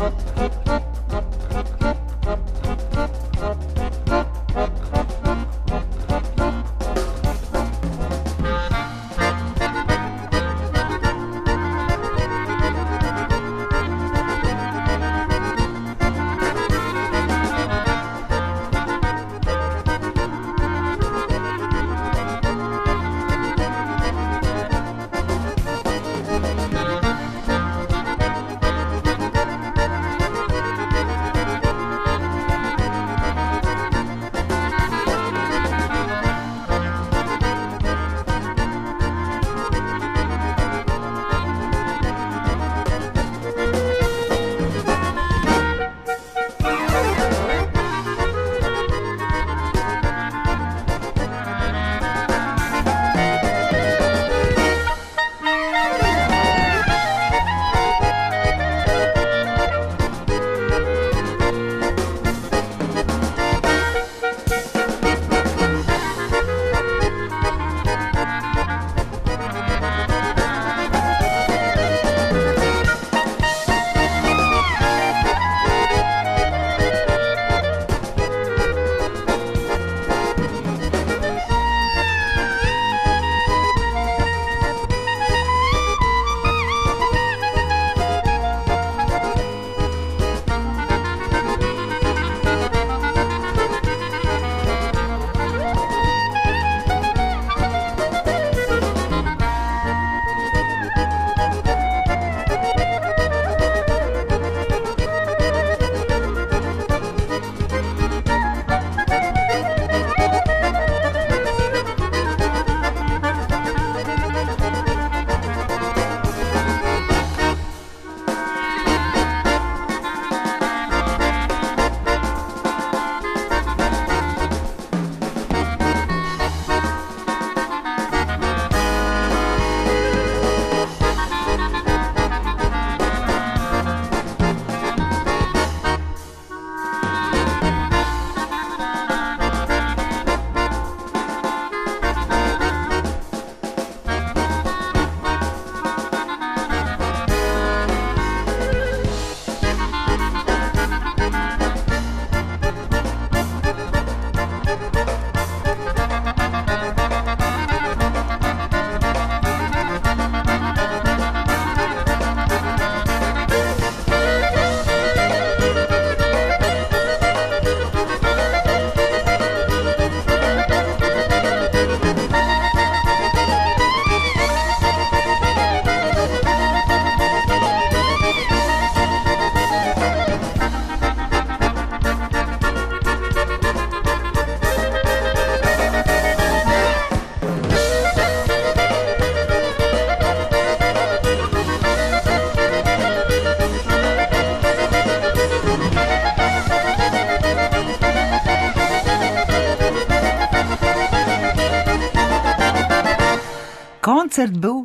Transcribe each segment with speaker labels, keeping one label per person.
Speaker 1: Koncert był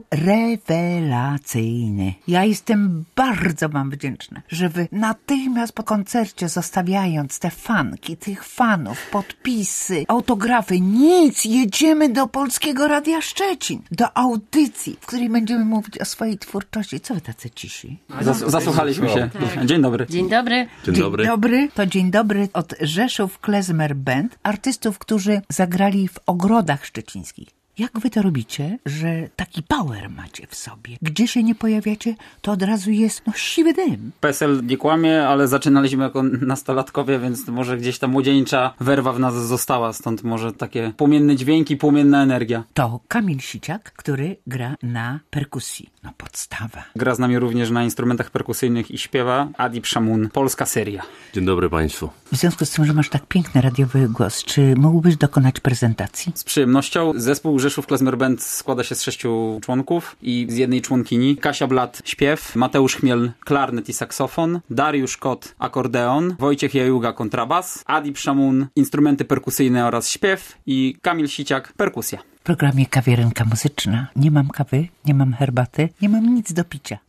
Speaker 1: rewelacyjny. Ja jestem bardzo wam wdzięczna, że wy natychmiast po koncercie, zostawiając te fanki, tych fanów, podpisy, autografy, nic, jedziemy do Polskiego Radia Szczecin, do audycji, w której będziemy mówić o swojej twórczości. Co wy tacy cisi?
Speaker 2: Zasłuchaliśmy się. Dzień dobry.
Speaker 3: Dzień dobry.
Speaker 1: Dzień dobry. To dzień dobry od Rzeszów Klezmer Band, artystów, którzy zagrali w ogrodach szczecińskich. Jak wy to robicie, że taki power macie w sobie? Gdzie się nie pojawiacie, to od razu jest siwy dym.
Speaker 2: PESEL nie kłamie, ale zaczynaliśmy jako nastolatkowie, więc może gdzieś ta młodzieńcza werwa w nas została, stąd może takie płomienne dźwięki, płomienna energia.
Speaker 1: To Kamil Siciak, który gra na perkusji. No podstawa.
Speaker 2: Gra z nami również na instrumentach perkusyjnych i śpiewa Adib Szamun, polska seria.
Speaker 4: Dzień dobry Państwu.
Speaker 1: W związku z tym, że masz tak piękny radiowy głos, czy mógłbyś dokonać prezentacji?
Speaker 2: Z przyjemnością. Zespół Rzeszów Klezmer Band składa się z 6 członków i z jednej członkini. Kasia Blat śpiew, Mateusz Chmiel klarnet i saksofon, Dariusz Kot akordeon, Wojciech Jajuga kontrabas, Adib Szamun instrumenty perkusyjne oraz śpiew i Kamil Siciak perkusja.
Speaker 1: W programie Kawiarenka Muzyczna nie mam kawy, nie mam herbaty, nie mam nic do picia.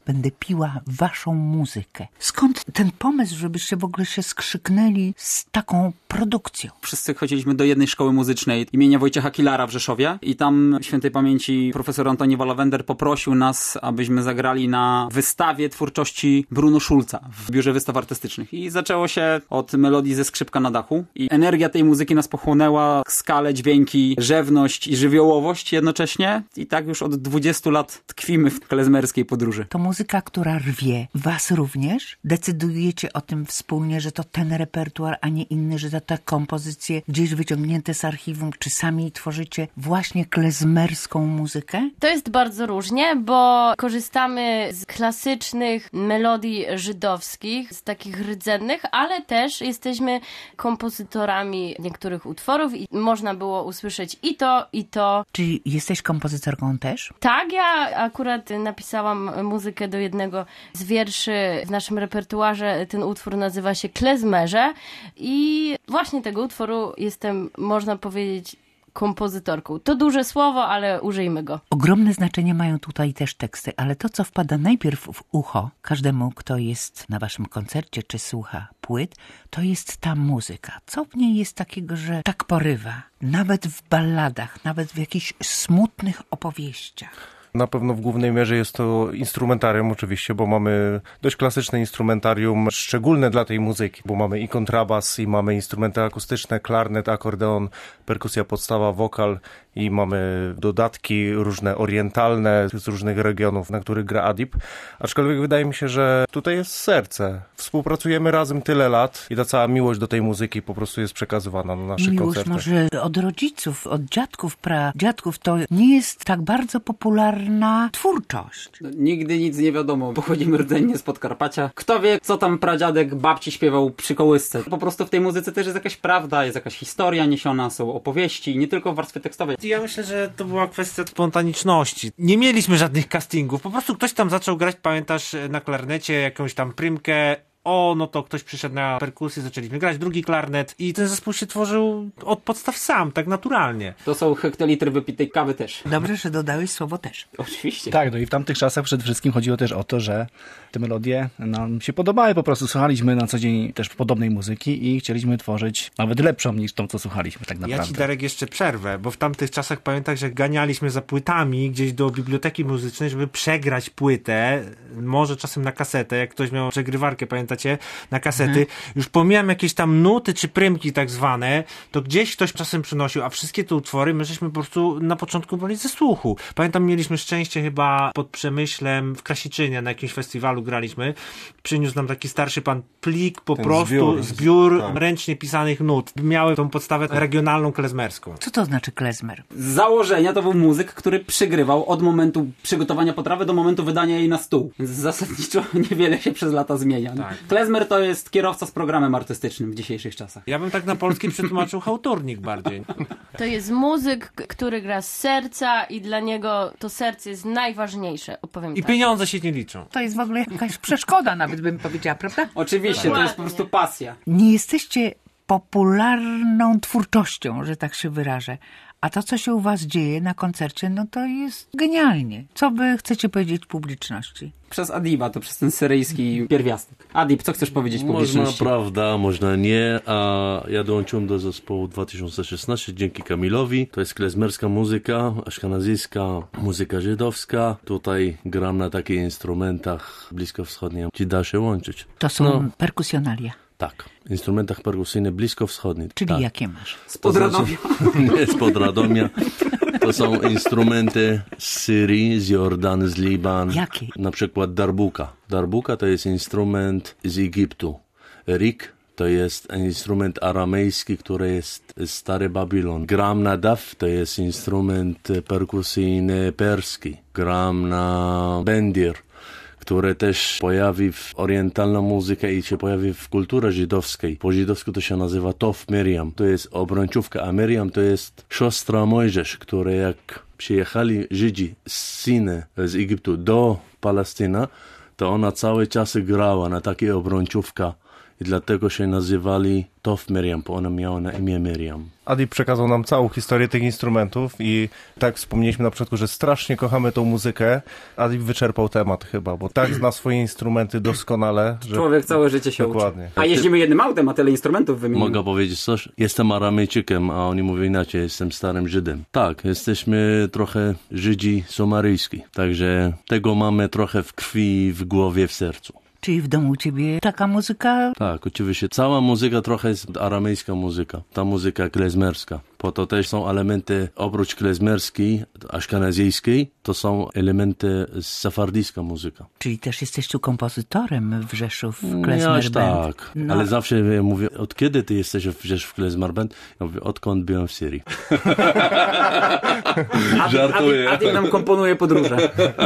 Speaker 1: będę piła waszą muzykę. Skąd ten pomysł, żebyście w ogóle się skrzyknęli z taką produkcją?
Speaker 2: Wszyscy chodziliśmy do jednej szkoły muzycznej imienia Wojciecha Kilara w Rzeszowie i tam świętej pamięci profesor Antoni Walawender poprosił nas, abyśmy zagrali na wystawie twórczości Bruno Schulza w Biurze Wystaw Artystycznych. I zaczęło się od melodii ze skrzypka na dachu i energia tej muzyki nas pochłonęła, skalę, dźwięki, rzewność i żywiołowość jednocześnie i tak już od 20 lat tkwimy w klezmerskiej podróży.
Speaker 1: To muzyka, która rwie. Was również? Decydujecie o tym wspólnie, że to ten repertuar, a nie inny, że to te kompozycje gdzieś wyciągnięte z archiwum, czy sami tworzycie właśnie klezmerską muzykę?
Speaker 3: To jest bardzo różnie, bo korzystamy z klasycznych melodii żydowskich, z takich rdzennych, ale też jesteśmy kompozytorami niektórych utworów i można było usłyszeć i to.
Speaker 1: Czyli jesteś kompozytorką też?
Speaker 3: Tak, ja akurat napisałam muzykę do jednego z wierszy w naszym repertuarze. Ten utwór nazywa się Klezmerze i właśnie tego utworu jestem, można powiedzieć, kompozytorką. To duże słowo, ale użyjmy go.
Speaker 1: Ogromne znaczenie mają tutaj też teksty, ale to, co wpada najpierw w ucho każdemu, kto jest na waszym koncercie czy słucha płyt, to jest ta muzyka. Co w niej jest takiego, że tak porywa? Nawet w balladach, nawet w jakichś smutnych opowieściach.
Speaker 4: Na pewno w głównej mierze jest to instrumentarium oczywiście, bo mamy dość klasyczne instrumentarium, szczególne dla tej muzyki, bo mamy i kontrabas, i mamy instrumenty akustyczne, klarnet, akordeon, perkusja podstawa, wokal i mamy dodatki różne orientalne z różnych regionów, na których gra Adib. Aczkolwiek wydaje mi się, że tutaj jest serce. Współpracujemy razem tyle lat i ta cała miłość do tej muzyki po prostu jest przekazywana na naszych koncertach.
Speaker 1: Może od rodziców, od dziadków, pradziadków to nie jest tak bardzo popularna twórczość.
Speaker 2: No, nigdy nic nie wiadomo. Pochodzimy rdzennie z Podkarpacia. Kto wie, co tam pradziadek babci śpiewał przy kołysce. Po prostu w tej muzyce też jest jakaś prawda, jest jakaś historia niesiona, są opowieści, nie tylko w warstwie tekstowej.
Speaker 5: Ja myślę, że to była kwestia spontaniczności. Nie mieliśmy żadnych castingów. Po prostu ktoś tam zaczął grać, pamiętasz, na klarnecie jakąś tam prymkę. No to ktoś przyszedł na perkusję, zaczęliśmy grać, drugi klarnet i ten zespół się tworzył od podstaw sam, tak naturalnie.
Speaker 2: To są hektolitry wypitej kawy też.
Speaker 1: Dobrze, że dodałeś słowo też.
Speaker 2: Oczywiście.
Speaker 6: Tak, no i w tamtych czasach przede wszystkim chodziło też o to, że te melodie nam się podobały, po prostu słuchaliśmy na co dzień też podobnej muzyki i chcieliśmy tworzyć nawet lepszą niż tą, co słuchaliśmy tak naprawdę.
Speaker 5: Ja ci, Darek, jeszcze przerwę, bo w tamtych czasach pamiętam, że ganialiśmy za płytami gdzieś do biblioteki muzycznej, żeby przegrać płytę, może czasem na kasetę, jak ktoś miał przegrywarkę, pamiętacie, na kasety. Już pomijam jakieś tam nuty czy prymki tak zwane, to gdzieś ktoś czasem przynosił, a wszystkie te utwory my żeśmy po prostu na początku byli ze słuchu. Pamiętam, mieliśmy szczęście chyba pod Przemyślem w Krasiczynie na jakimś festiwalu graliśmy. Przyniósł nam taki starszy pan plik, po prostu zbiór tak, ręcznie pisanych nut. Miały tą podstawę regionalną klezmerską.
Speaker 1: Co to znaczy klezmer?
Speaker 2: Z założenia to był muzyk, który przygrywał od momentu przygotowania potrawy do momentu wydania jej na stół. Więc zasadniczo niewiele się przez lata zmienia.
Speaker 5: Tak.
Speaker 2: Klezmer to jest kierowca z programem artystycznym w dzisiejszych czasach.
Speaker 5: Ja bym tak na polski przetłumaczył chałturnik bardziej.
Speaker 3: To jest muzyk, który gra z serca i dla niego to serce jest najważniejsze. Opowiem
Speaker 5: I
Speaker 3: tak.
Speaker 5: pieniądze się nie liczą.
Speaker 1: To jest w ogóle jakaś przeszkoda nawet bym powiedziała, prawda?
Speaker 2: Oczywiście, to jest po prostu pasja.
Speaker 1: Nie jesteście popularną twórczością, że tak się wyrażę. A to, co się u was dzieje na koncercie, no to jest genialnie. Co wy chcecie powiedzieć publiczności?
Speaker 2: Przez Adiba, to przez ten syryjski pierwiastek. Adib, co chcesz powiedzieć publiczności?
Speaker 7: Można prawda, można nie, a ja dołączyłem do zespołu 2016 dzięki Kamilowi. To jest klezmerska muzyka, aszkenazyjska, muzyka żydowska. Tutaj gram na takich instrumentach bliskowschodnich. Ci da się łączyć.
Speaker 1: To są perkusjonalia.
Speaker 7: Tak, instrumentach perkusyjnych bliskowschodnich.
Speaker 1: Czyli
Speaker 7: tak.
Speaker 1: jakie masz?
Speaker 2: Spod Radomia.
Speaker 7: Nie spod Radomia. To są instrumenty z Syrii, z Jordanu, z Libanu.
Speaker 1: Jakie?
Speaker 7: Na przykład darbuka. Darbuka to jest instrument z Egiptu. Rik to jest instrument aramejski, który jest stary Babilon. Gram na daf to jest instrument perkusyjny perski. Gram na bendir, które też pojawi w orientalną muzykę i się pojawi w kulturze żydowskiej. Po żydowsku to się nazywa Tof Miriam. To jest obrączówka, a Miriam to jest siostra Mojżesz, które jak przyjechali Żydzi z Sinai, z Egiptu do Palestyny, to ona cały czas grała na takiej obrączówka i dlatego się nazywali Tov Miriam, bo ona miała na imię Miriam.
Speaker 4: Adi przekazał nam całą historię tych instrumentów i tak wspomnieliśmy na początku, że strasznie kochamy tą muzykę. Adi wyczerpał temat chyba, bo tak zna swoje instrumenty doskonale, że...
Speaker 2: Człowiek całe życie się
Speaker 4: Dokładnie.
Speaker 2: uczy. A jeździmy jednym autem, a tyle instrumentów wymienimy.
Speaker 7: Mogę powiedzieć coś? Jestem Aramejczykiem, a oni mówią inaczej, jestem starym Żydem. Tak, jesteśmy trochę Żydzi somaryjski, także tego mamy trochę w krwi, w głowie, w sercu.
Speaker 1: Czyli w domu u ciebie taka muzyka?
Speaker 7: Tak, oczywiście. Cała muzyka trochę jest aramejska muzyka. Ta muzyka klezmerska. Po to też są elementy oprócz klezmerskiej, aszkenazyjskiej, to są elementy sefardyjska muzyka.
Speaker 1: Czyli też jesteś tu kompozytorem w Rzeszów
Speaker 7: Nie
Speaker 1: Klezmer
Speaker 7: aż
Speaker 1: Band.
Speaker 7: tak,
Speaker 1: No.
Speaker 7: ale zawsze ja mówię, od kiedy ty jesteś w Rzeszów Klezmer Band? Ja mówię, odkąd byłem w Syrii. Żartuję.
Speaker 2: Adi nam komponuje podróże.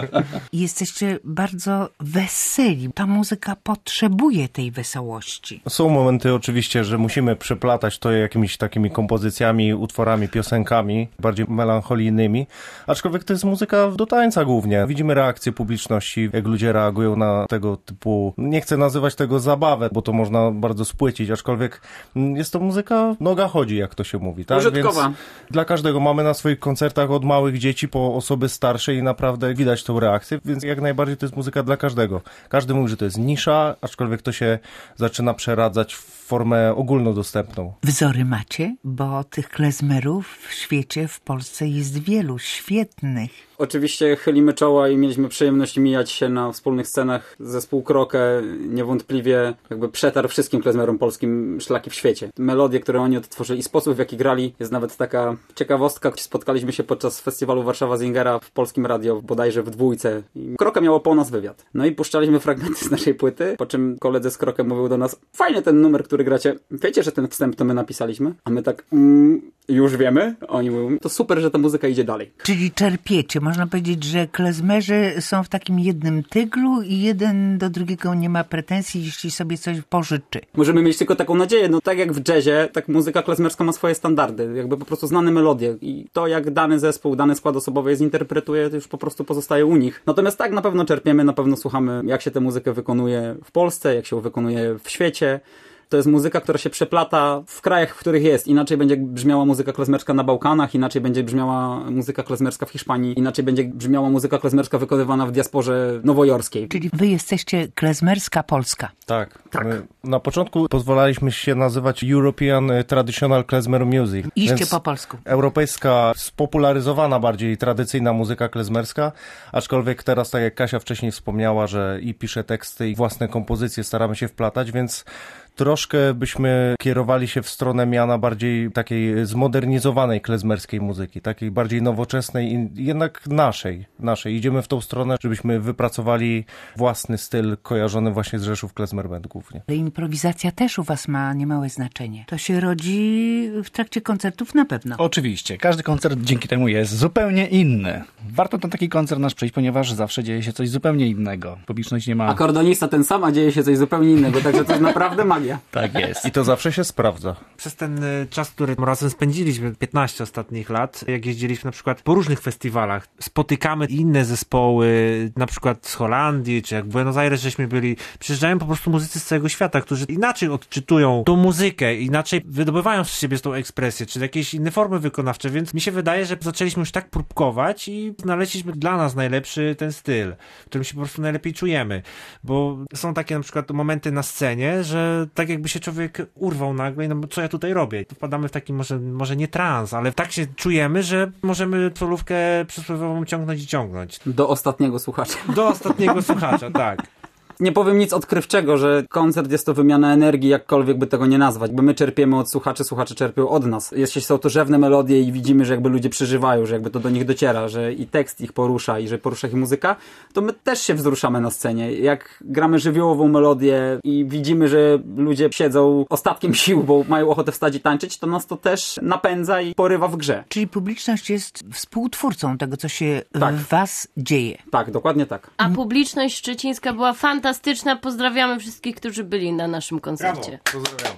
Speaker 1: Jesteście bardzo weseli. Ta muzyka potrzebuje tej wesołości.
Speaker 4: Są momenty oczywiście, że musimy przeplatać to jakimiś takimi kompozycjami, utworami, piosenkami, bardziej melancholijnymi, aczkolwiek to jest muzyka do tańca głównie. Widzimy reakcję publiczności, jak ludzie reagują na tego typu, nie chcę nazywać tego zabawę, bo to można bardzo spłycić, aczkolwiek jest to muzyka, noga chodzi, jak to się mówi. Tak?
Speaker 2: Użytkowa.
Speaker 4: Więc dla każdego mamy na swoich koncertach od małych dzieci po osoby starsze i naprawdę widać tą reakcję, więc jak najbardziej to jest muzyka dla każdego. Każdy mówi, że to jest nisza, aczkolwiek to się zaczyna przeradzać w formę ogólnodostępną.
Speaker 1: Wzory macie? Bo tych klezmerów w świecie, w Polsce jest wielu świetnych.
Speaker 2: Oczywiście chylimy czoła i mieliśmy przyjemność mijać się na wspólnych scenach. Zespół Krokę niewątpliwie jakby przetarł wszystkim klezmerom polskim szlaki w świecie. Melodie, które oni odtworzyli i sposób, w jaki grali, jest nawet taka ciekawostka. Spotkaliśmy się podczas festiwalu Warszawa Zingera w Polskim Radio, bodajże w 2. I Krokę miało po nas wywiad. No i puszczaliśmy fragmenty z naszej płyty, po czym koledzy z Krokę mówią do nas, fajnie ten numer, który gracie. Wiecie, że ten wstęp to my napisaliśmy? A my tak, już wiemy? Oni mówią, to super, że ta muzyka idzie dalej.
Speaker 1: Czyli czerpiecie. Można powiedzieć, że klezmerzy są w takim jednym tyglu i jeden do drugiego nie ma pretensji, jeśli sobie coś pożyczy.
Speaker 2: Możemy mieć tylko taką nadzieję, no tak jak w jazzie, tak muzyka klezmerska ma swoje standardy, jakby po prostu znane melodie i to jak dany zespół, dany skład osobowy je zinterpretuje, to już po prostu pozostaje u nich. Natomiast tak, na pewno czerpiemy, na pewno słuchamy, jak się tę muzykę wykonuje w Polsce, jak się ją wykonuje w świecie. To jest muzyka, która się przeplata w krajach, w których jest. Inaczej będzie brzmiała muzyka klezmerska na Bałkanach, inaczej będzie brzmiała muzyka klezmerska w Hiszpanii, inaczej będzie brzmiała muzyka klezmerska wykonywana w diasporze nowojorskiej.
Speaker 1: Czyli wy jesteście klezmerska Polska.
Speaker 4: Tak. Na początku pozwalaliśmy się nazywać European Traditional Klezmer Music.
Speaker 1: Iście
Speaker 4: Więc
Speaker 1: po polsku.
Speaker 4: europejska, spopularyzowana bardziej tradycyjna muzyka klezmerska, aczkolwiek teraz, tak jak Kasia wcześniej wspomniała, że i pisze teksty i własne kompozycje staramy się wplatać, więc troszkę byśmy kierowali się w stronę miana bardziej takiej zmodernizowanej klezmerskiej muzyki, takiej bardziej nowoczesnej i jednak naszej. Idziemy w tą stronę, żebyśmy wypracowali własny styl kojarzony właśnie z Rzeszów Klezmer Band głównie.
Speaker 1: Ale improwizacja też u was ma niemałe znaczenie. To się rodzi w trakcie koncertów na pewno.
Speaker 6: Oczywiście. Każdy koncert dzięki temu jest zupełnie inny. Warto na taki koncert nasz przyjść, ponieważ zawsze dzieje się coś zupełnie innego. Publiczność nie ma...
Speaker 2: Akordonista ten sam, a dzieje się coś zupełnie innego, także to jest naprawdę magia.
Speaker 6: Tak jest.
Speaker 4: I to zawsze się sprawdza.
Speaker 5: Przez ten czas, który razem spędziliśmy, 15 ostatnich lat, jak jeździliśmy na przykład po różnych festiwalach, spotykamy inne zespoły, na przykład z Holandii, czy jak w Buenos Aires żeśmy byli, przyjeżdżają po prostu muzycy z całego świata, którzy inaczej odczytują tą muzykę, inaczej wydobywają z siebie tą ekspresję, czy jakieś inne formy wykonawcze, więc mi się wydaje, że zaczęliśmy już tak próbkować i znaleźliśmy dla nas najlepszy ten styl, w którym się po prostu najlepiej czujemy, bo są takie na przykład momenty na scenie, że tak jakby się człowiek urwał nagle, no bo co ja tutaj robię? Wpadamy w taki może nie trans, ale tak się czujemy, że możemy solówkę przysłowiową ciągnąć i ciągnąć.
Speaker 2: Do ostatniego słuchacza.
Speaker 5: Do ostatniego słuchacza, tak.
Speaker 2: Nie powiem nic odkrywczego, że koncert jest to wymiana energii, jakkolwiek by tego nie nazwać, bo my czerpiemy od słuchaczy, słuchacze czerpią od nas. Jeśli są to rzewne melodie i widzimy, że jakby ludzie przeżywają, że jakby to do nich dociera, że i tekst ich porusza i że porusza ich muzyka, to my też się wzruszamy na scenie. Jak gramy żywiołową melodię i widzimy, że ludzie siedzą ostatkiem sił, bo mają ochotę wstać i tańczyć, to nas to też napędza i porywa w grze.
Speaker 1: Czyli publiczność jest współtwórcą tego, co się
Speaker 2: Tak.
Speaker 1: w was dzieje.
Speaker 2: Tak, dokładnie tak.
Speaker 3: A publiczność szczecińska była fantastyczna. Pozdrawiamy wszystkich, którzy byli na naszym koncercie.
Speaker 4: Pozdrawiam.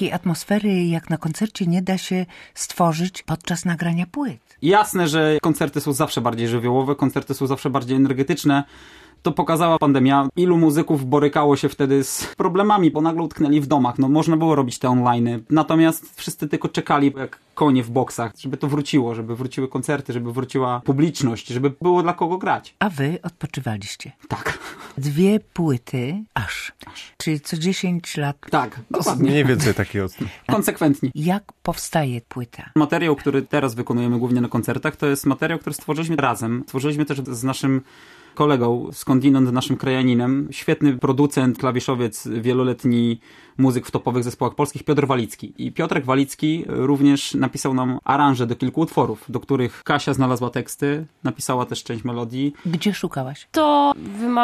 Speaker 1: takiej atmosfery jak na koncercie nie da się stworzyć podczas nagrania płyt.
Speaker 2: Jasne, że koncerty są zawsze bardziej żywiołowe, koncerty są zawsze bardziej energetyczne. To pokazała pandemia. Ilu muzyków borykało się wtedy z problemami, bo nagle utknęli w domach. No można było robić te online'y. Natomiast wszyscy tylko czekali jak konie w boksach, żeby to wróciło, żeby wróciły koncerty, żeby wróciła publiczność, żeby było dla kogo grać.
Speaker 1: A wy odpoczywaliście.
Speaker 2: Tak.
Speaker 1: 2 płyty, aż. Czyli co 10 lat.
Speaker 2: Tak, dokładnie.
Speaker 4: Mniej więcej takiego.
Speaker 2: Konsekwentnie.
Speaker 1: Jak powstaje płyta?
Speaker 2: Materiał, który teraz wykonujemy głównie na koncertach, to jest materiał, który stworzyliśmy razem. Stworzyliśmy też z naszym kolegą, skądinąd naszym krajaninem, świetny producent, klawiszowiec, wieloletni muzyk w topowych zespołach polskich, Piotr Walicki. I Piotrek Walicki również napisał nam aranże do kilku utworów, do których Kasia znalazła teksty, napisała też część melodii.
Speaker 1: Gdzie szukałaś?
Speaker 3: To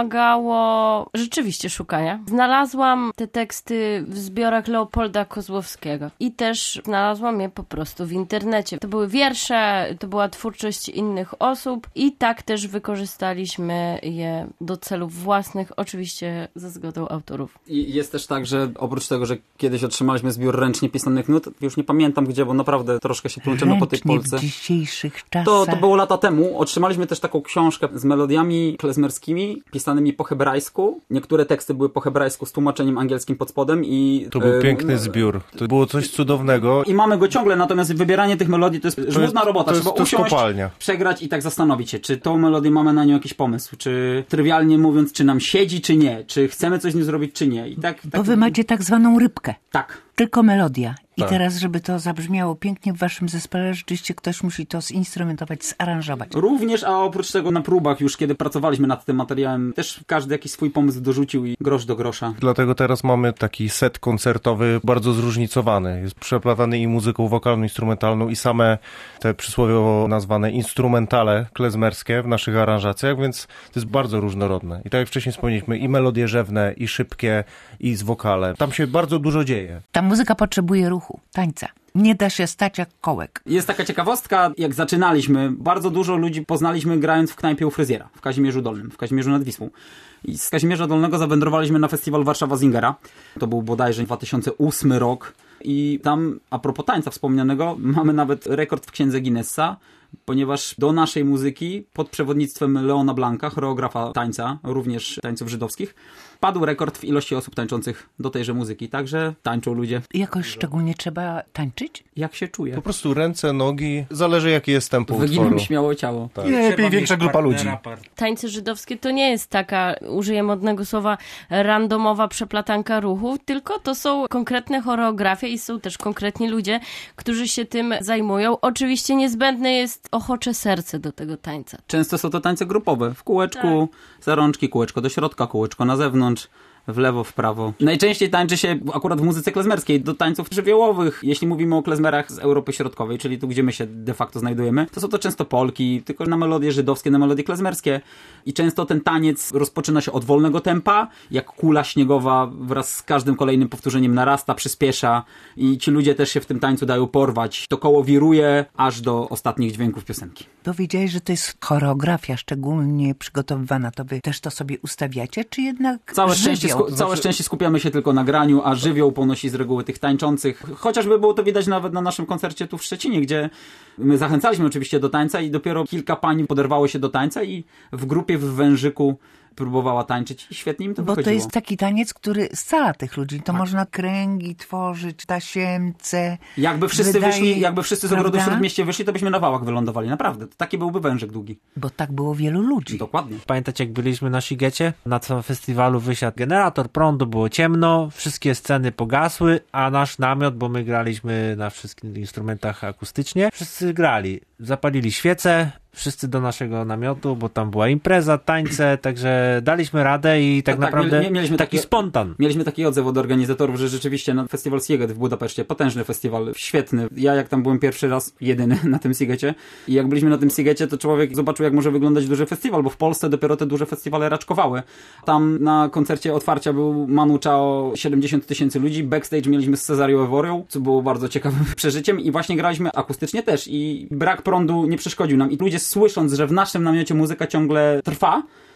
Speaker 3: wymagało rzeczywiście szukania. Znalazłam te teksty w zbiorach Leopolda Kozłowskiego i też znalazłam je po prostu w internecie. To były wiersze, to była twórczość innych osób i tak też wykorzystaliśmy je do celów własnych, oczywiście za zgodą autorów.
Speaker 2: I jest też tak, że oprócz tego, że kiedyś otrzymaliśmy zbiór ręcznie pisanych nut, już nie pamiętam gdzie, bo naprawdę troszkę się plączymy po tej Polsce.
Speaker 1: W dzisiejszych czasach.
Speaker 2: To było lata temu. Otrzymaliśmy też taką książkę z melodiami klezmerskimi, pisanymi po hebrajsku. Niektóre teksty były po hebrajsku z tłumaczeniem angielskim pod spodem i...
Speaker 4: To był piękny zbiór. To było coś cudownego.
Speaker 2: I mamy go ciągle, natomiast wybieranie tych melodii to jest żmudna robota.
Speaker 4: Trzeba usiąść, kopalnia.
Speaker 2: Przegrać i tak zastanowić się, czy tą melodię mamy na nią jakiś pomysł, czy trywialnie mówiąc, czy nam siedzi, czy nie, czy chcemy coś z nią zrobić, czy nie. I tak,
Speaker 1: Bo wy macie tak zwaną rybkę.
Speaker 2: Tak.
Speaker 1: Tylko melodia. I
Speaker 4: Tak.
Speaker 1: teraz, żeby to zabrzmiało pięknie w waszym zespole, rzeczywiście ktoś musi to zinstrumentować, zaranżować.
Speaker 2: Również, a oprócz tego na próbach już, kiedy pracowaliśmy nad tym materiałem, też każdy jakiś swój pomysł dorzucił i grosz do grosza.
Speaker 4: Dlatego teraz mamy taki set koncertowy bardzo zróżnicowany. Jest przeplatany i muzyką wokalną, instrumentalną i same te przysłowiowo nazwane instrumentale klezmerskie w naszych aranżacjach, więc to jest bardzo różnorodne. I tak jak wcześniej wspomnieliśmy, i melodie rzewne, i szybkie, i z wokalem. Tam się bardzo dużo dzieje.
Speaker 1: Ta muzyka potrzebuje ruchu, tańca. Nie da się stać jak kołek.
Speaker 2: Jest taka ciekawostka, jak zaczynaliśmy, bardzo dużo ludzi poznaliśmy grając w knajpie u fryzjera, w Kazimierzu Dolnym, w Kazimierzu nad Wisłą. I z Kazimierza Dolnego zawędrowaliśmy na festiwal Warszawa Zingera. To był bodajże 2008 rok. I tam, a propos tańca wspomnianego, mamy nawet rekord w księdze Guinnessa, ponieważ do naszej muzyki pod przewodnictwem Leona Blanka, choreografa tańca, również tańców żydowskich, padł rekord w ilości osób tańczących do tejże muzyki. Także tańczą ludzie.
Speaker 1: Jakoś szczególnie trzeba tańczyć?
Speaker 2: Jak się czuje?
Speaker 4: Po prostu ręce, nogi, zależy jaki jest tempo utworu.
Speaker 2: Wyginam śmiało ciało.
Speaker 4: Tak.
Speaker 6: Lepiej większa grupa ludzi.
Speaker 3: Tańce żydowskie to nie jest taka, użyję modnego słowa, randomowa przeplatanka ruchów, tylko to są konkretne choreografie i są też konkretni ludzie, którzy się tym zajmują. Oczywiście niezbędne jest ochocze serce do tego tańca.
Speaker 2: Często są to tańce grupowe. W kółeczku, za rączki, kółeczko do środka, kółeczko na zewnątrz, w lewo, w prawo. Najczęściej tańczy się akurat w muzyce klezmerskiej do tańców żywiołowych. Jeśli mówimy o klezmerach z Europy Środkowej, czyli tu, gdzie my się de facto znajdujemy, to są to często polki, tylko na melodie żydowskie, na melodie klezmerskie. I często ten taniec rozpoczyna się od wolnego tempa, jak kula śniegowa wraz z każdym kolejnym powtórzeniem narasta, przyspiesza i ci ludzie też się w tym tańcu dają porwać. To koło wiruje aż do ostatnich dźwięków piosenki.
Speaker 1: Powiedziałeś, że to jest choreografia szczególnie przygotowywana. To wy też to sobie ustawiacie, czy jednak
Speaker 2: Całe szczęście skupiamy się tylko na graniu, a żywioł ponosi z reguły tych tańczących. Chociażby było to widać nawet na naszym koncercie tu w Szczecinie, gdzie my zachęcaliśmy oczywiście do tańca i dopiero kilka pań poderwało się do tańca i w grupie w Wężyku próbowała tańczyć i świetnie im to wychodziło.
Speaker 1: Bo to jest taki taniec, który scala tych ludzi. To można kręgi tworzyć, tasiemce.
Speaker 2: Jakby wszyscy wyszli, jakby wszyscy z ogrodu w
Speaker 1: prawda?
Speaker 2: Śródmieście wyszli, to byśmy na wałach wylądowali. Naprawdę. Taki byłby Wężyk długi.
Speaker 1: Bo tak było wielu ludzi.
Speaker 2: Dokładnie.
Speaker 5: Pamiętacie, jak byliśmy na Sigecie? Na całym festiwalu wysiadł generator prądu, było ciemno, wszystkie sceny pogasły, a nasz namiot, bo my graliśmy na wszystkich instrumentach akustycznie, wszyscy grali. Zapalili świece, wszyscy do naszego namiotu, bo tam była impreza, tańce, także daliśmy radę i tak naprawdę
Speaker 2: mieliśmy
Speaker 5: taki spontan.
Speaker 2: Mieliśmy taki odzew od organizatorów, że rzeczywiście na festiwal Siget w Budapeszcie, potężny festiwal, świetny. Ja jak tam byłem pierwszy raz, jedyny na tym Sigecie i jak byliśmy na tym Sigecie, to człowiek zobaczył, jak może wyglądać duży festiwal, bo w Polsce dopiero te duże festiwale raczkowały. Tam na koncercie otwarcia był Manu Chao, 70 000 ludzi, backstage mieliśmy z Cezarią Eworią, co było bardzo ciekawym przeżyciem i właśnie graliśmy akustycznie też i brak prądu nie przeszkodził nam i ludzie słysząc, że w naszym namiocie muzyka ciągle trwa,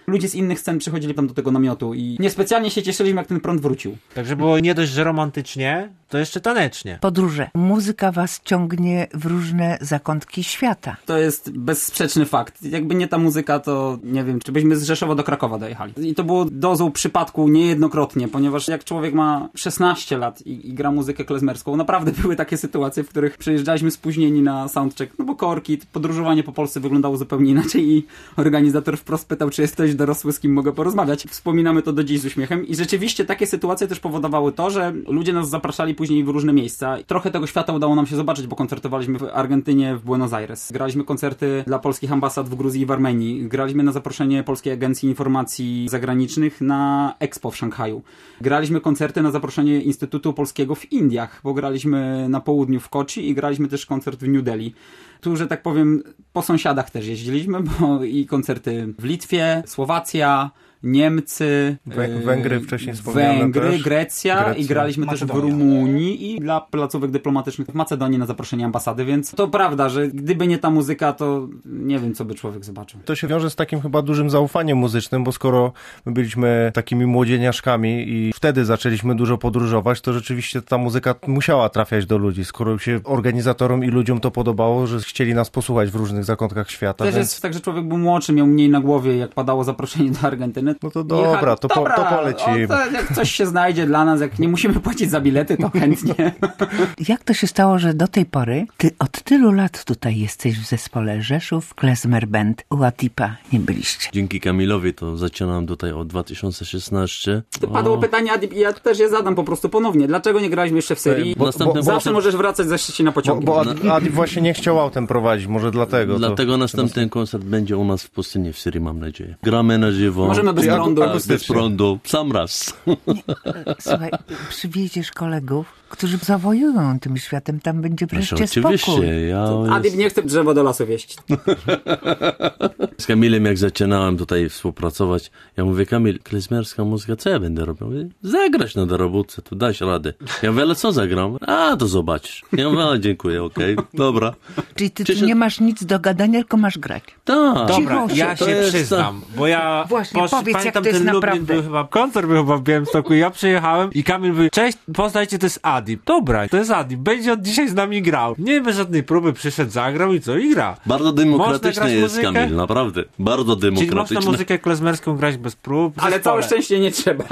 Speaker 2: Ludzie z innych scen przychodzili tam do tego namiotu i niespecjalnie się cieszyliśmy, jak ten prąd wrócił.
Speaker 5: Także było nie dość, że romantycznie, to jeszcze tanecznie.
Speaker 1: Podróże. Muzyka was ciągnie w różne zakątki świata.
Speaker 2: To jest bezsprzeczny fakt. Jakby nie ta muzyka, to nie wiem, czy byśmy z Rzeszowa do Krakowa dojechali. I to było dozą przypadku niejednokrotnie, ponieważ jak człowiek ma 16 lat i gra muzykę klezmerską, naprawdę były takie sytuacje, w których przyjeżdżaliśmy spóźnieni na soundcheck, no bo korki, podróżowanie po Polsce wyglądało zupełnie inaczej i organizator wprost pytał, czy jest ktoś dorosły, z kim mogę porozmawiać. Wspominamy to do dziś z uśmiechem i rzeczywiście takie sytuacje też powodowały to, że ludzie nas zapraszali później w różne miejsca. Trochę tego świata udało nam się zobaczyć, bo koncertowaliśmy w Argentynie, w Buenos Aires. Graliśmy koncerty dla polskich ambasad w Gruzji i w Armenii. Graliśmy na zaproszenie Polskiej Agencji Informacji Zagranicznych na Expo w Szanghaju. Graliśmy koncerty na zaproszenie Instytutu Polskiego w Indiach, bo graliśmy na południu w Kochi i graliśmy też koncert w New Delhi. Tu, że tak powiem, po sąsiadach też jeździliśmy, bo i koncerty w Litwie, Słowacja, Niemcy,
Speaker 4: Węgry wcześniej wspomniane też.
Speaker 2: Grecja i graliśmy też w Rumunii i dla placówek dyplomatycznych w Macedonii na zaproszenie ambasady, więc to prawda, że gdyby nie ta muzyka, to nie wiem, co by człowiek zobaczył.
Speaker 4: To się wiąże z takim chyba dużym zaufaniem muzycznym, bo skoro my byliśmy takimi młodzieniaszkami i wtedy zaczęliśmy dużo podróżować, to rzeczywiście ta muzyka musiała trafiać do ludzi. Skoro się organizatorom i ludziom to podobało, że chcieli nas posłuchać w różnych zakątkach świata.
Speaker 2: Też jest tak, że człowiek był młodszy, miał mniej na głowie, jak padało zaproszenie do Argentyny.
Speaker 4: No to dobra, to polecimy.
Speaker 2: Jak coś się znajdzie dla nas, jak nie musimy płacić za bilety, to chętnie.
Speaker 1: Jak to się stało, że do tej pory ty od tylu lat tutaj jesteś w zespole Rzeszów Klezmer Band, u Adipa nie byliście?
Speaker 7: Dzięki Kamilowi to zaczynam tutaj od 2016.
Speaker 2: Padło pytanie, Adip, i ja też je zadam po prostu ponownie. Dlaczego nie graliśmy jeszcze w serii? Zawsze możesz wracać się na pociągu.
Speaker 4: Bo Adip właśnie nie chciał autem prowadzić, może dlatego.
Speaker 7: Dlatego następny koncert będzie u nas w Pustyni w serii, mam nadzieję. Gramy na żywo.
Speaker 2: Możemy bez prądu.
Speaker 7: Bez prądu. Sam raz.
Speaker 1: Słuchaj, przywieziesz kolegów, którzy zawojują tym światem, tam będzie wreszcie
Speaker 7: oczywiście,
Speaker 1: spokój.
Speaker 2: Adip nie chce drzewo do lasu wieść.
Speaker 7: Z Kamilem jak zaczynałem tutaj współpracować, ja mówię, Kamil, klezmerska muzyka, co ja będę robił? Mówię, zagrać na dorobótce, tu dasz radę. Ja mówię, ale co zagram? A, to zobaczysz. Ja mówię, ale dziękuję, okej, dobra.
Speaker 1: Czyli ty tu nie masz nic do gadania, tylko masz grać.
Speaker 7: Tak.
Speaker 5: Dobra, ja się przyznam, bo ja
Speaker 1: właśnie, powiedz, jak
Speaker 5: pamiętam,
Speaker 1: to jest
Speaker 5: ten
Speaker 1: naprawdę.
Speaker 5: Lublin był chyba, koncert był chyba w Białymstoku, ja przyjechałem i Kamil mówi, cześć, poznajcie, to jest Adip. Dobra, to jest Adip, będzie od dzisiaj z nami grał. Nie bez żadnej próby przyszedł, zagrał i co? I gra.
Speaker 7: Bardzo demokratyczny jest
Speaker 5: muzykę?
Speaker 7: Kamil, naprawdę. Bardzo demokratyczny.
Speaker 5: Czyli można muzykę klezmerską grać bez prób.
Speaker 2: Ale całe szczęście nie trzeba.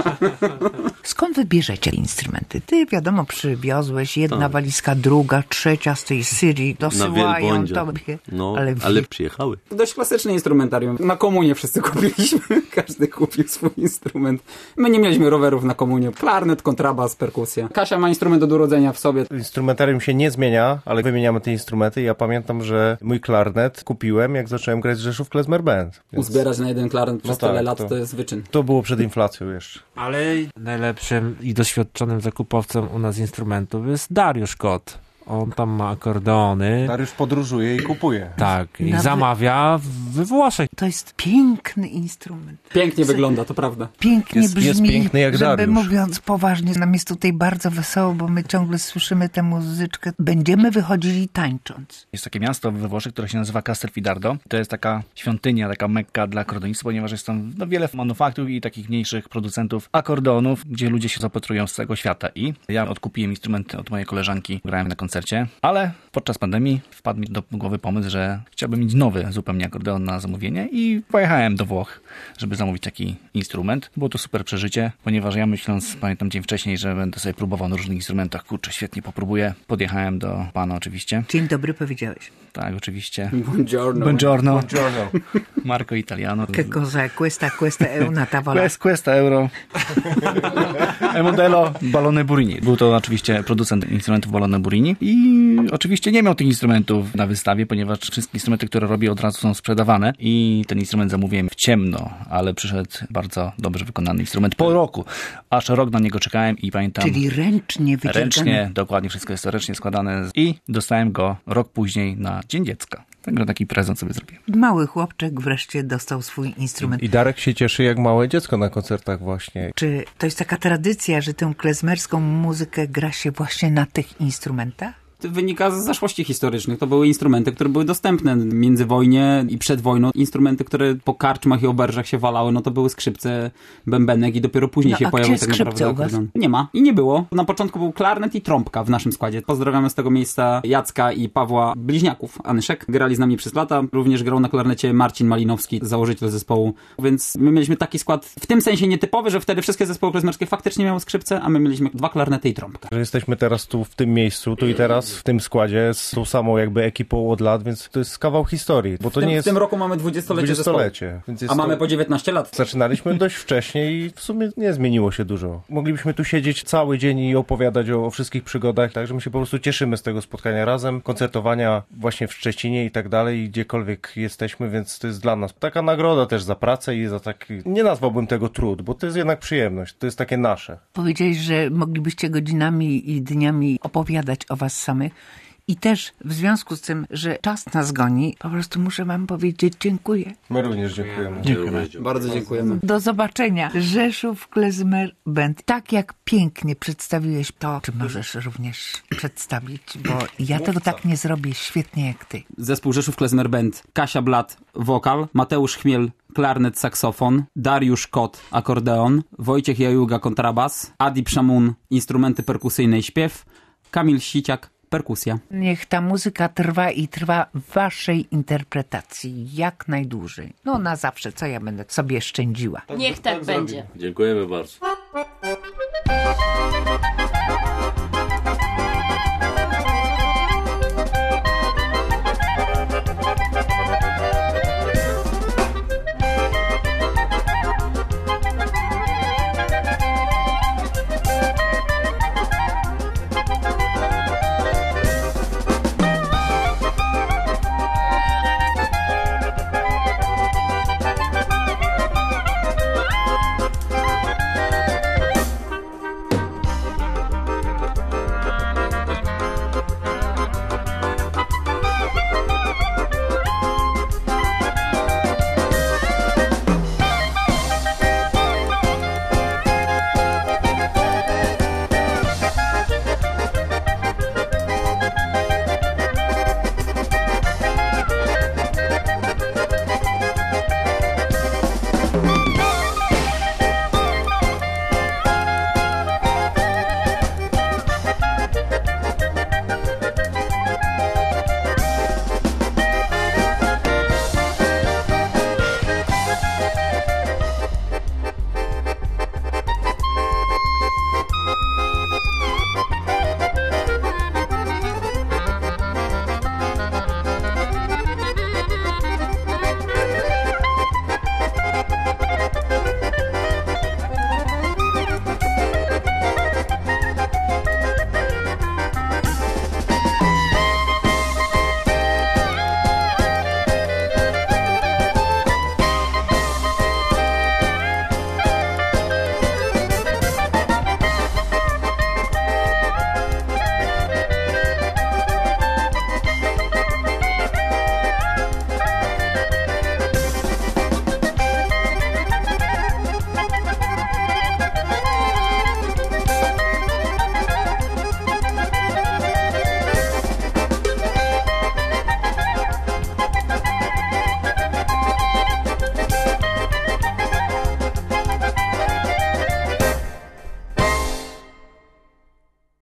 Speaker 1: Skąd wybierzecie instrumenty? Ty, wiadomo, przywiozłeś jedna walizka, druga, trzecia z tej Syrii,
Speaker 7: Na
Speaker 1: dosyłają
Speaker 7: wielbłądzie.
Speaker 1: tobie.
Speaker 7: No, ale przyjechały.
Speaker 2: Dość klasyczne instrumentarium. Na komunie wszyscy kupiliśmy. Każdy kupił swój instrument. My nie mieliśmy rowerów na komunie. Klarnet, kontrabas, perkusja. Kasia ma instrument od urodzenia w sobie.
Speaker 4: Instrumentarium się nie zmienia, ale wymieniamy te instrumenty. Ja pamiętam, że mój klarnet kupiłem, jak zacząłem grać z Rzeszów Klezmer Band. Więc
Speaker 2: Uzbierać na jeden klarnet przez tyle lat to jest wyczyn.
Speaker 4: to było przed inflacją jeszcze.
Speaker 5: Ale najlepszym i doświadczonym zakupowcem u nas instrumentów jest Dariusz Kot. On tam ma akordeony.
Speaker 4: Dariusz podróżuje i kupuje.
Speaker 5: Tak, i
Speaker 1: Nawet-
Speaker 5: zamawia we Włoszech.
Speaker 1: To jest piękny instrument.
Speaker 2: Pięknie wygląda, to prawda.
Speaker 1: Pięknie
Speaker 4: Jest
Speaker 1: brzmi,
Speaker 4: piękny jak
Speaker 1: żeby
Speaker 4: Dariusz.
Speaker 1: mówiąc poważnie, nam jest tutaj bardzo wesoło, bo my ciągle słyszymy tę muzyczkę. Będziemy wychodzili tańcząc.
Speaker 6: Jest takie miasto we Włoszech, które się nazywa Castelfidardo. To jest taka świątynia, taka mekka dla akordonistów, ponieważ jest tam wiele manufaktur i takich mniejszych producentów akordeonów, gdzie ludzie się zapatrują z całego świata. I ja odkupiłem instrument od mojej koleżanki, grałem na koncercie, ale podczas pandemii wpadł mi do głowy pomysł, że chciałbym mieć nowy zupełnie akordeon na zamówienie i pojechałem do Włoch, żeby zamówić taki instrument. Było to super przeżycie, ponieważ ja myśląc, pamiętam dzień wcześniej, że będę sobie próbował na różnych instrumentach, kurczę, świetnie popróbuję. Podjechałem do pana oczywiście.
Speaker 1: Dzień dobry powiedziałeś.
Speaker 6: Tak, oczywiście.
Speaker 2: Buongiorno.
Speaker 6: Buongiorno. Marco Italiano.
Speaker 1: Che cosa questa è una tavola.
Speaker 6: Questa euro. Modelo Ballone Burini. Był to oczywiście producent instrumentów Ballone Burini i oczywiście nie miał tych instrumentów na wystawie, ponieważ wszystkie instrumenty, które robi, od razu są sprzedawane i ten instrument zamówiłem w ciemno, ale przyszedł bardzo dobrze wykonany instrument po roku. Aż rok na niego czekałem i pamiętam...
Speaker 1: Czyli ręcznie wyciągane.
Speaker 6: Ręcznie, dokładnie, wszystko jest to ręcznie składane i dostałem go rok później na Dzień Dziecka. Także taki prezent sobie zrobiłem.
Speaker 1: Mały chłopczyk wreszcie dostał swój instrument.
Speaker 4: I Darek się cieszy jak małe dziecko na koncertach właśnie.
Speaker 1: Czy to jest taka tradycja, że tę klezmerską muzykę gra się właśnie na tych instrumentach?
Speaker 2: To wynika z zaszłości historycznych. To były instrumenty, które były dostępne międzywojnie i przed wojną. Instrumenty, które po karczmach i oberżach się walały, no to były skrzypce, bębenek i dopiero później się pojawiły tak naprawdę akordeon. Nie ma i nie było. Na początku był klarnet i trąbka w naszym składzie. Pozdrawiamy z tego miejsca Jacka i Pawła bliźniaków Anyszek. Grali z nami przez lata. Również grał na klarnecie Marcin Malinowski, założyciel zespołu. Więc my mieliśmy taki skład w tym sensie nietypowy, że wtedy wszystkie zespoły klezmerskie faktycznie miały skrzypce, a my mieliśmy 2 klarnety i trąbkę.
Speaker 4: Że jesteśmy teraz tu w tym miejscu, tu i teraz, w tym składzie, z tą samą jakby ekipą od lat, więc to jest kawał historii. Bo to nie jest...
Speaker 2: W tym roku mamy 20-lecie zespołu.
Speaker 4: Więc
Speaker 2: A mamy po 19 lat.
Speaker 4: Zaczynaliśmy dość wcześnie i w sumie nie zmieniło się dużo. Moglibyśmy tu siedzieć cały dzień i opowiadać o wszystkich przygodach, także my się po prostu cieszymy z tego spotkania razem, koncertowania właśnie w Szczecinie i tak dalej, i gdziekolwiek jesteśmy, więc to jest dla nas taka nagroda też za pracę i za taki... Nie nazwałbym tego trud, bo to jest jednak przyjemność, to jest takie nasze.
Speaker 1: Powiedziałeś, że moglibyście godzinami i dniami opowiadać o was samych. I też w związku z tym, że czas nas goni, po prostu muszę wam powiedzieć dziękuję.
Speaker 4: My również dziękujemy.
Speaker 2: Bardzo dziękujemy.
Speaker 1: Do zobaczenia. Rzeszów Klezmer Band. Tak jak pięknie przedstawiłeś to, czy możesz również przedstawić, bo ja tego tak nie zrobię świetnie jak ty.
Speaker 2: Zespół Rzeszów Klezmer Band. Kasia Blat, wokal, Mateusz Chmiel, klarnet, saksofon, Dariusz Kot, akordeon, Wojciech Jajuga, kontrabas, Adi Przamun, instrumenty perkusyjne i śpiew, Kamil Siciak, perkusja.
Speaker 1: Niech ta muzyka trwa i trwa w waszej interpretacji jak najdłużej. No na zawsze, co ja będę sobie szczędziła.
Speaker 3: Niech tak będzie.
Speaker 7: Dziękujemy bardzo.